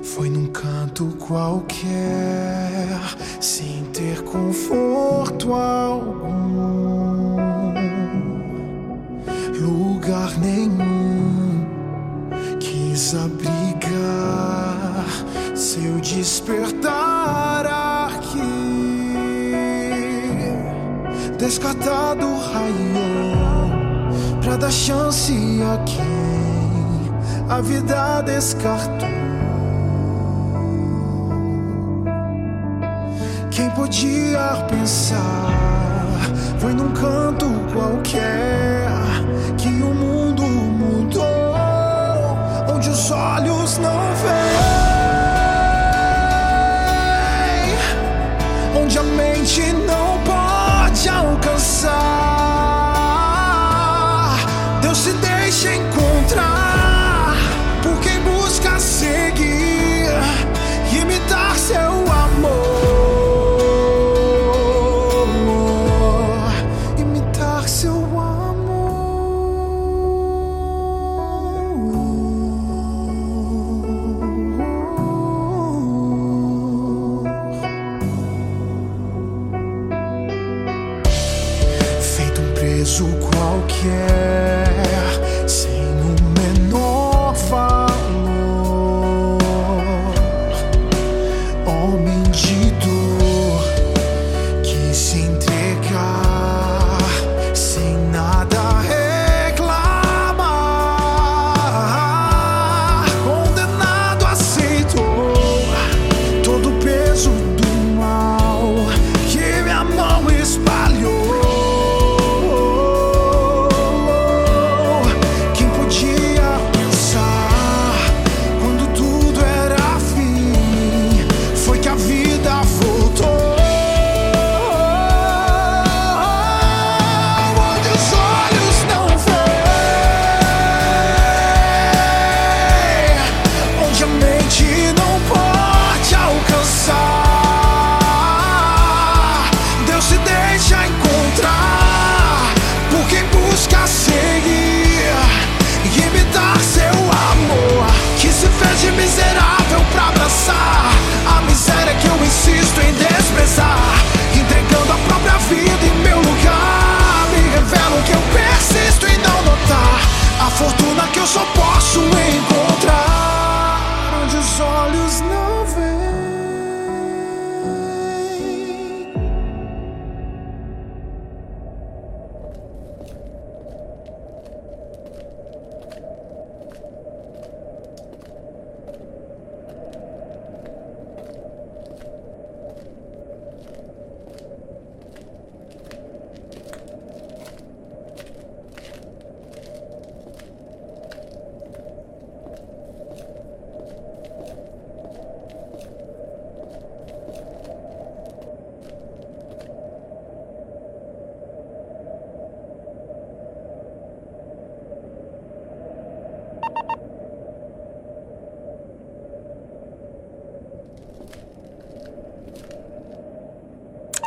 Foi num canto qualquer, sem ter conforto algum, lugar nenhum quis abrigar seu despertar aqui. Descartado raiou pra dar chance a quem a vida descartou. Quem podia pensar, foi num canto qualquer que o mundo mudou, onde os olhos não veem, onde a mente não pode alcançar. Deus se deixa encontrar por quem busca seguir e imitar seu amor. Preso qualquer, sem o menor valor, homem de dor, quis se entregar, sem nada reclamar. Condenado aceitou todo o peso do mal que minha mão espalhou. Miserável pra abraçar a miséria que eu insisto em desprezar, entregando a própria vida em meu lugar. Me revelo que eu persisto em não notar a fortuna que eu só posso encontrar onde os olhos não veem.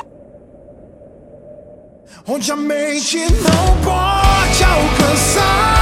Onde a mente não pode alcançar.